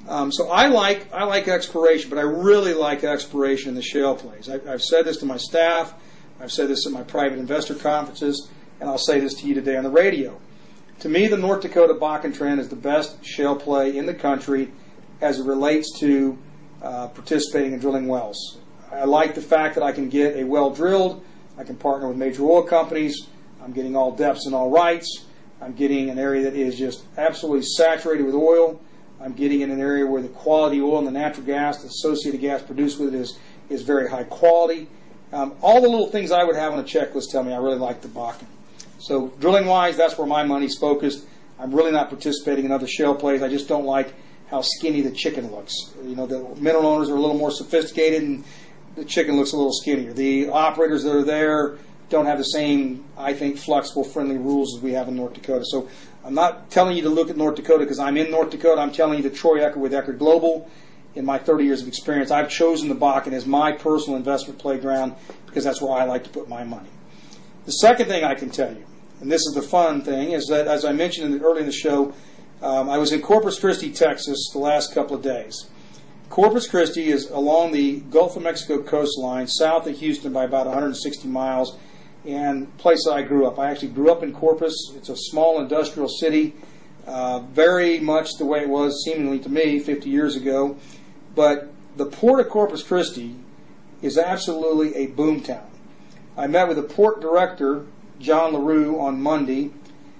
Um, so I like I like exploration, but I really like exploration in the shale plays. I, I've said this to my staff. I've said this at my private investor conferences, and I'll say this to you today on the radio. To me, the North Dakota Bakken Trend is the best shale play in the country as it relates to uh, participating in drilling wells. I like the fact that I can get a well drilled. I can partner with major oil companies. I'm getting all depths and all rights. I'm getting an area that is just absolutely saturated with oil. I'm getting in an area where the quality oil and the natural gas, the associated gas produced with it is, is very high quality. Um, all the little things I would have on a checklist tell me I really like the Bakken. So drilling-wise, that's where my money's focused. I'm really not participating in other shale plays. I just don't like how skinny the chicken looks. You know, the mineral owners are a little more sophisticated, and the chicken looks a little skinnier. The operators that are there don't have the same, I think, flexible, friendly rules as we have in North Dakota. So I'm not telling you to look at North Dakota because I'm in North Dakota. I'm telling you that Troy Eckert with Eckert Global, in my thirty years of experience, I've chosen the Bakken as my personal investment playground because that's where I like to put my money. The second thing I can tell you, and this is the fun thing, is that as I mentioned in the, early in the show, um, I was in Corpus Christi, Texas the last couple of days. Corpus Christi is along the Gulf of Mexico coastline, south of Houston by about one hundred sixty miles, and place that I grew up. I actually grew up in Corpus. It's a small industrial city, uh, very much the way it was seemingly to me fifty years ago. But the port of Corpus Christi is absolutely a boom town. I met with the port director, John LaRue, on Monday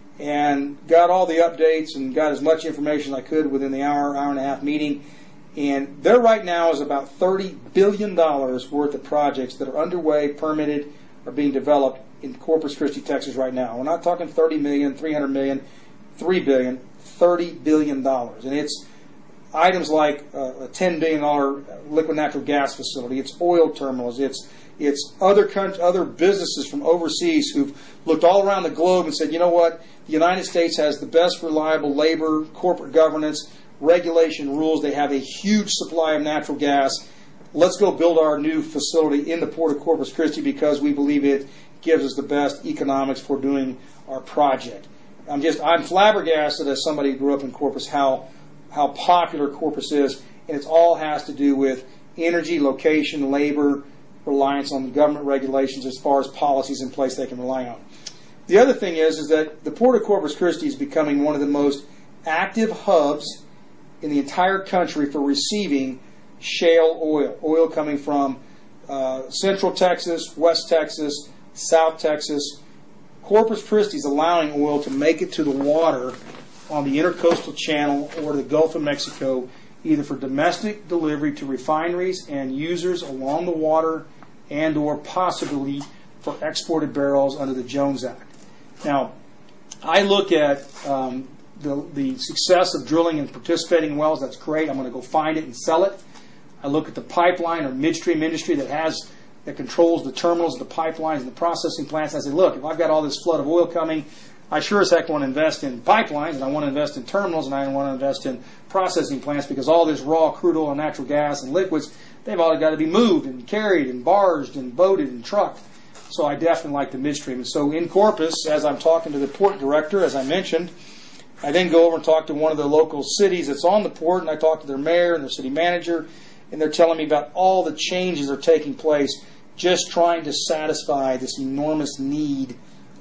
and got all the updates and got as much information as I could within the hour, hour and a half meeting. And there right now is about thirty billion dollars worth of projects that are underway, permitted, are being developed in Corpus Christi, Texas right now. We're not talking thirty million dollars, three hundred million dollars, three billion dollars, thirty billion dollars. And it's items like uh, a ten billion dollars liquid natural gas facility, it's oil terminals, it's it's other country, other businesses from overseas who've looked all around the globe and said, you know what, the United States has the best reliable labor, corporate governance, regulation rules. They have a huge supply of natural gas. Let's go build our new facility in the port of Corpus Christi because we believe it gives us the best economics for doing our project. I'm just, I'm flabbergasted as somebody who grew up in Corpus how how popular Corpus is, and it all has to do with energy, location, labor, reliance on government regulations as far as policies in place they can rely on. The other thing is, is that the Port of Corpus Christi is becoming one of the most active hubs in the entire country for receiving shale oil, oil coming from uh, Central Texas, West Texas, South Texas. Corpus Christi is allowing oil to make it to the water on the Intercoastal Channel or the Gulf of Mexico, either for domestic delivery to refineries and users along the water and or possibly for exported barrels under the Jones Act. Now, I look at um, the, the success of drilling and participating in wells. That's great. I'm going to go find it and sell it. I look at the pipeline or midstream industry that has that controls the terminals, the pipelines, and the processing plants. I say, look, if I've got all this flood of oil coming, I sure as heck want to invest in pipelines, and I want to invest in terminals, and I want to invest in processing plants because all this raw crude oil and natural gas and liquids, they've all got to be moved and carried and barged and boated and trucked. So I definitely like the midstream. And so in Corpus, as I'm talking to the port director, as I mentioned, I then go over and talk to one of the local cities that's on the port, and I talk to their mayor and their city manager, and they're telling me about all the changes that are taking place just trying to satisfy this enormous need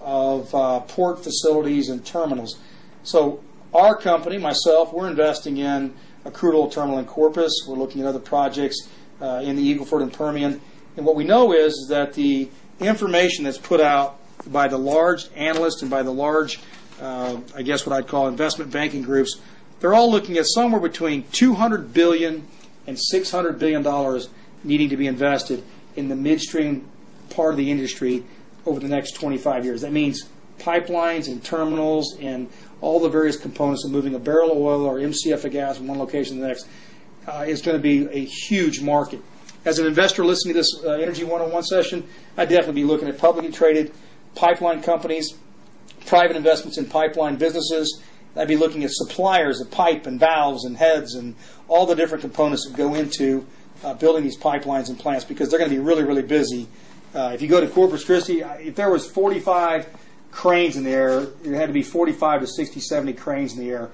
of uh, port facilities and terminals. So our company, myself, we're investing in a crude oil terminal in Corpus. We're looking at other projects uh, in the Eagle Ford and Permian. And what we know is, is that the information that's put out by the large analysts and by the large, uh, I guess what I'd call investment banking groups, they're all looking at somewhere between two hundred billion dollars and six hundred billion dollars needing to be invested in the midstream part of the industry over the next twenty-five years. That means pipelines and terminals and all the various components of moving a barrel of oil or M C F of gas from one location to the next. Uh, is going to be a huge market. As an investor listening to this uh, Energy one oh one session, I'd definitely be looking at publicly traded pipeline companies, private investments in pipeline businesses. I'd be looking at suppliers of pipe and valves and heads and all the different components that go into uh, building these pipelines and plants because they're going to be really, really busy. Uh, if you go to Corpus Christi, if there was forty-five cranes in the air, there had to be forty-five to sixty, seventy cranes in the air.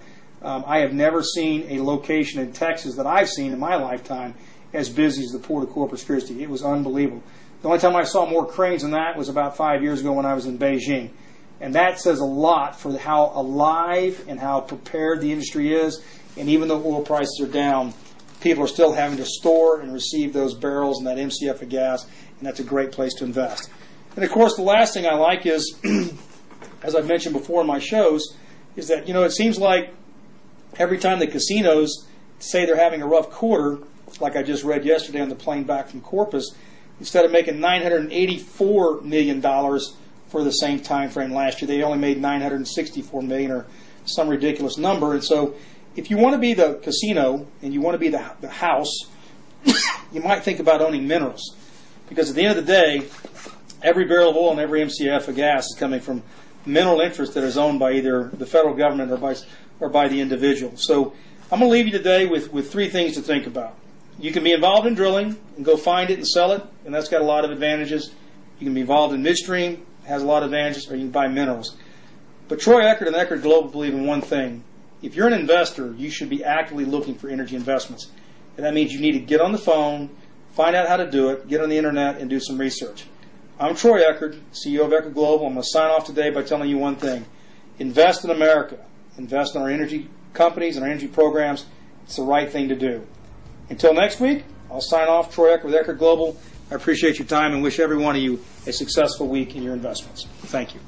Um, I have never seen a location in Texas that I've seen in my lifetime as busy as the Port of Corpus Christi. It was unbelievable. The only time I saw more cranes than that was about five years ago when I was in Beijing. And that says a lot for how alive and how prepared the industry is. And even though oil prices are down, people are still having to store and receive those barrels and that M C F of gas, and that's a great place to invest. And of course, the last thing I like is, as I've mentioned before in my shows, is that, you know, it seems like every time the casinos say they're having a rough quarter, like I just read yesterday on the plane back from Corpus, instead of making nine hundred eighty-four million dollars for the same time frame last year, they only made nine hundred sixty-four million dollars or some ridiculous number. And so if you want to be the casino and you want to be the, the house, you might think about owning minerals. Because at the end of the day, every barrel of oil and every M C F of gas is coming from mineral interest that is owned by either the federal government or by, or by the individual. So I'm going to leave you today with, with three things to think about. You can be involved in drilling and go find it and sell it, and that's got a lot of advantages. You can be involved in midstream, has a lot of advantages, or you can buy minerals. But Troy Eckert and Eckert Global believe in one thing. If you're an investor, you should be actively looking for energy investments. And that means you need to get on the phone, find out how to do it, get on the internet, and do some research. I'm Troy Eckert, C E O of Eckert Global. I'm going to sign off today by telling you one thing. Invest in America. Invest in our energy companies and our energy programs. It's the right thing to do. Until next week, I'll sign off. Troy Eckert with Eckert Global. I appreciate your time and wish every one of you a successful week in your investments. Thank you.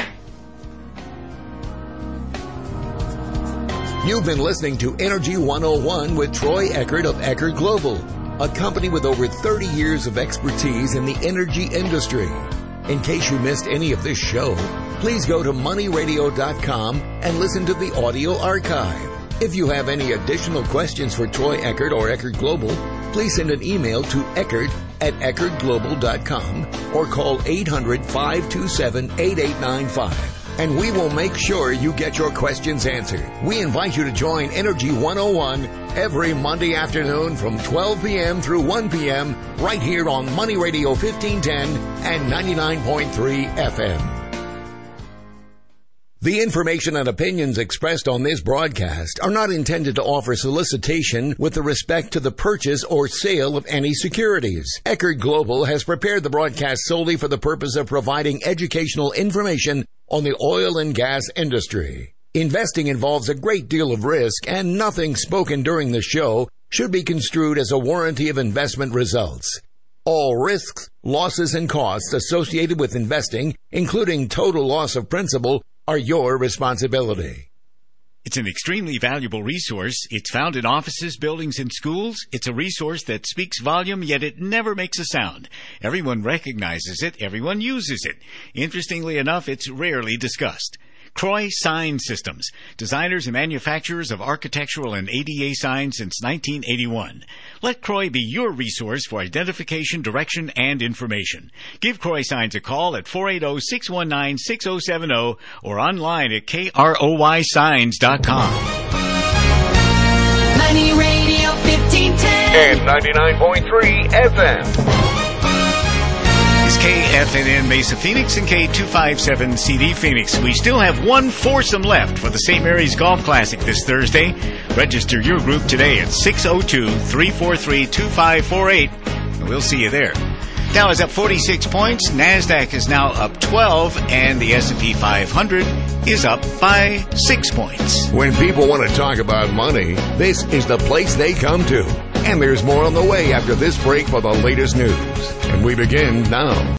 You've been listening to Energy one oh one with Troy Eckert of Eckert Global, a company with over thirty years of expertise in the energy industry. In case you missed any of this show, please go to money radio dot com and listen to the audio archive. If you have any additional questions for Troy Eckert or Eckert Global, please send an email to Eckert at eckert global dot com or call eight hundred, five two seven, eight eight nine five. And we will make sure you get your questions answered. We invite you to join Energy one oh one every Monday afternoon from twelve p.m. through one p.m. right here on Money Radio fifteen ten and ninety-nine point three F M. The information and opinions expressed on this broadcast are not intended to offer solicitation with respect to the purchase or sale of any securities. Eckert Global has prepared the broadcast solely for the purpose of providing educational information on the oil and gas industry. Investing involves a great deal of risk, and nothing spoken during the show should be construed as a warranty of investment results. All risks, losses, and costs associated with investing, including total loss of principal, are your responsibility. It's an extremely valuable resource. It's found in offices, buildings, and schools. It's a resource that speaks volume, yet it never makes a sound. Everyone recognizes it. Everyone uses it. Interestingly enough, it's rarely discussed. Croy Sign Systems, designers and manufacturers of architectural and A D A signs since nineteen eighty-one. Let Croy be your resource for identification, direction, and information. Give Croy Signs a call at four eight zero, six one nine, six zero seven zero or online at K R O Y signs dot com. Money Radio fifteen ten and ninety-nine point three F M. It's K F N N Mesa Phoenix and K two fifty-seven C D Phoenix. We still have one foursome left for the Saint Mary's Golf Classic this Thursday. Register your group today at six oh two, three four three, two five four eight. We'll see you there. Dow is up forty-six points. NASDAQ is now up twelve, and the S and P five hundred is up by six points. When people want to talk about money, this is the place they come to. And there's more on the way after this break for the latest news. And we begin now.